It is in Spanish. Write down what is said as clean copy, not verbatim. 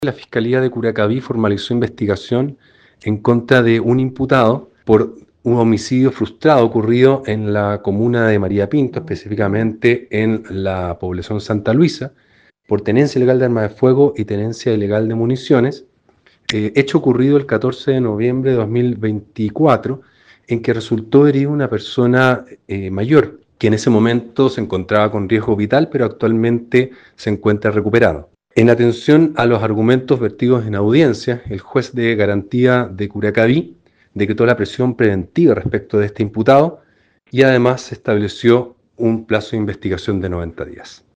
La Fiscalía de Curacaví formalizó investigación en contra de un imputado por un homicidio frustrado ocurrido en la comuna de María Pinto, específicamente en la población Santa Luisa, por tenencia ilegal de armas de fuego y tenencia ilegal de municiones, hecho ocurrido el 14 de noviembre de 2024, en que resultó herida una persona mayor, que en ese momento se encontraba con riesgo vital, pero actualmente se encuentra recuperado. En atención a los argumentos vertidos en audiencia, el juez de garantía de Curacaví decretó la prisión preventiva respecto de este imputado y además se estableció un plazo de investigación de 90 días.